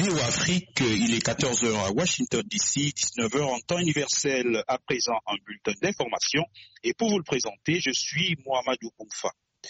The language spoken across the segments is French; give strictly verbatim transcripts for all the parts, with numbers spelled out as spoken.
V O A Afrique, il est quatorze heures à Washington D C, dix-neuf heures en temps universel. À présent, un bulletin d'information. Et pour vous le présenter, je suis Mohamedou Boumfa.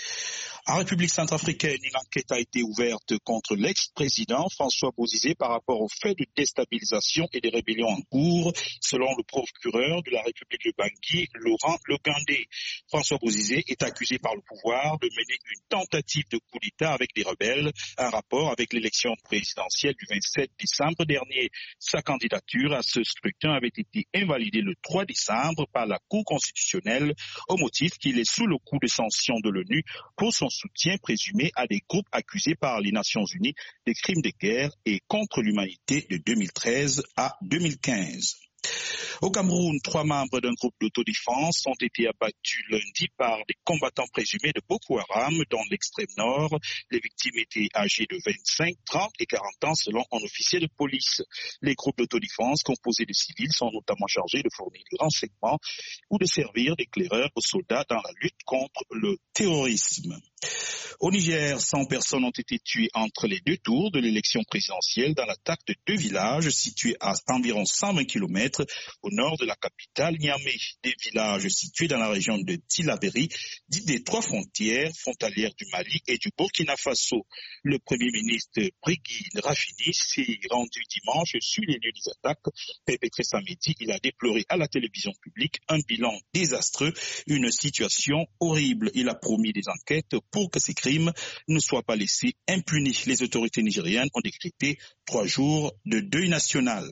En République centrafricaine, une enquête a été ouverte contre l'ex-président François Bozizé par rapport aux faits de déstabilisation et des rébellions en cours, selon le procureur de la République de Bangui, Laurent Legandé. François Bozizé est accusé par le pouvoir de mener une tentative de coup d'État avec des rebelles, un rapport avec l'élection présidentielle du vingt-sept décembre dernier. Sa candidature à ce scrutin avait été invalidée le trois décembre par la Cour constitutionnelle au motif qu'il est sous le coup de sanctions de l'ONU pour son soutien présumé à des groupes accusés par les Nations Unies des crimes de guerre et contre l'humanité de deux mille treize à deux mille quinze. Au Cameroun, trois membres d'un groupe d'autodéfense ont été abattus lundi par des combattants présumés de Boko Haram dans l'extrême nord. Les victimes étaient âgées de vingt-cinq, trente et quarante ans selon un officier de police. Les groupes d'autodéfense composés de civils sont notamment chargés de fournir des renseignements ou de servir d'éclaireurs aux soldats dans la lutte contre le terrorisme. Au Niger, cent personnes ont été tuées entre les deux tours de l'élection présidentielle dans l'attaque de deux villages situés à environ cent vingt kilomètres au nord de la capitale Niamey. Des villages situés dans la région de Tillabéri, dite des trois frontières frontalières du Mali et du Burkina Faso. Le Premier ministre Brigui Rafini s'est rendu dimanche sur les lieux des attaques perpétrées samedi. Il a déploré à la télévision publique un bilan désastreux, une situation horrible. Il a promis des enquêtes pour que ces crimes ne soient pas laissés impunis. Les autorités nigériennes ont décrété trois jours de deuil national.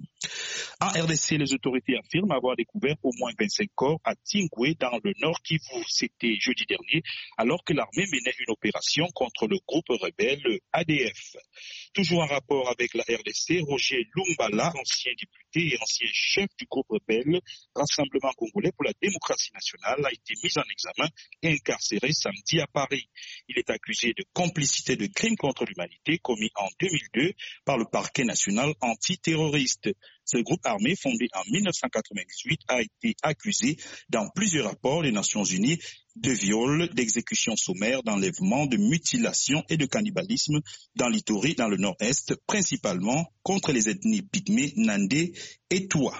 En R D C, les autorités affirment avoir découvert au moins vingt-cinq corps à Tingwe dans le Nord Kivu. C'était jeudi dernier, alors que l'armée menait une opération contre le groupe rebelle A D F. Toujours en rapport avec la R D C, Roger Lumbala, ancien député et ancien chef du groupe rebelle Rassemblement Congolais pour la démocratie nationale, a été mis en examen et incarcéré samedi à Paris. Il est accusé de complicité de crimes contre l'humanité commis en deux mille deux par le parquet national antiterroriste. Ce groupe armé, fondé en mille neuf cent quatre-vingt-dix-huit, a été accusé dans plusieurs rapports des Nations Unies de viol, d'exécution sommaire, d'enlèvement, de mutilation et de cannibalisme dans l'Ituri, dans le nord-est, principalement contre les ethnies pygmées, Nandé et Toua.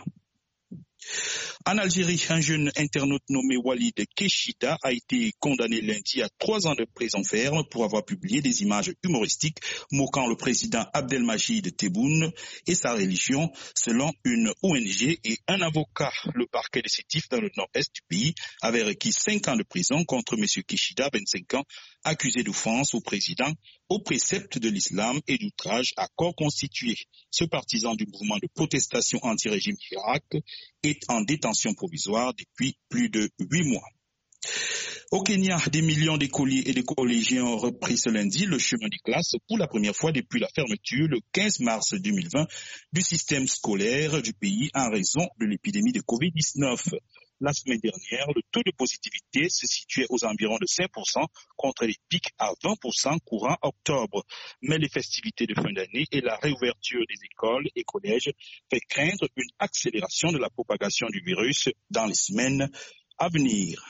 En Algérie, un jeune internaute nommé Walid Keshita a été condamné lundi à trois ans de prison ferme pour avoir publié des images humoristiques moquant le président Abdelmajid Tebboune et sa religion, selon une O N G et un avocat. Le parquet de Sétif dans le nord-est du pays avait requis cinq ans de prison contre M. Keshita, vingt-cinq ans, accusé d'offense au président, au précepte de l'islam et d'outrage à corps constitué. Ce partisan du mouvement de protestation anti-régime Irak est en détention provisoire depuis plus de huit mois. Au Kenya, des millions d'écoliers et de collégiens ont repris ce lundi le chemin des classes pour la première fois depuis la fermeture le quinze mars deux mille vingt du système scolaire du pays en raison de l'épidémie de covid dix-neuf. La semaine dernière, le taux de positivité se situait aux environs de cinq pour cent contre les pics à vingt pour cent courant octobre. Mais les festivités de fin d'année et la réouverture des écoles et collèges fait craindre une accélération de la propagation du virus dans les semaines à venir.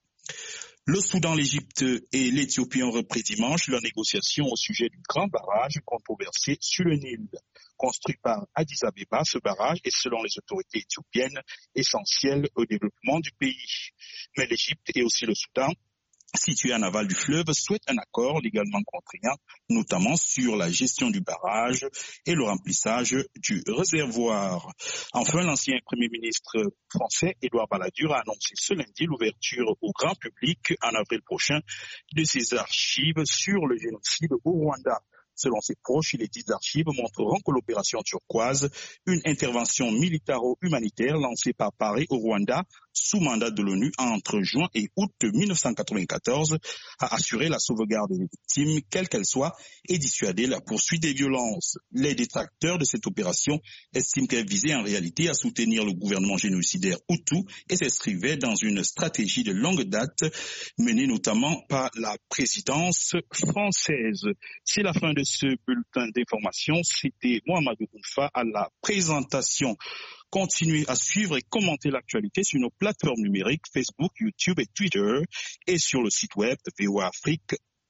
Le Soudan, l'Égypte et l'Éthiopie ont repris dimanche leurs négociations au sujet du grand barrage controversé sur le Nil. Construit par Addis Abeba, ce barrage est, selon les autorités éthiopiennes, essentiel au développement du pays. Mais l'Égypte et aussi le Soudan, situés en aval du fleuve, souhaitent un accord légalement contraignant, notamment sur la gestion du barrage et le remplissage du réservoir. Enfin, l'ancien Premier ministre français, Édouard Balladur, a annoncé ce lundi l'ouverture au grand public en avril prochain de ses archives sur le génocide au Rwanda. Selon ses proches, les dix archives montreront que l'opération turquoise, une intervention militaro-humanitaire lancée par Paris au Rwanda sous mandat de l'ONU entre juin et août mille neuf cent quatre-vingt-quatorze, a assuré la sauvegarde des victimes, quelles qu'elles soient, et dissuadé la poursuite des violences. Les détracteurs de cette opération estiment qu'elle visait en réalité à soutenir le gouvernement génocidaire Hutu et s'inscrivait dans une stratégie de longue date menée notamment par la présidence française. C'est la fin de ce bulletin d'information. C'était Mohamedou Boumfa à la présentation. Continuez à suivre et commenter l'actualité sur nos plateformes numériques Facebook, YouTube et Twitter et sur le site web v o a afrique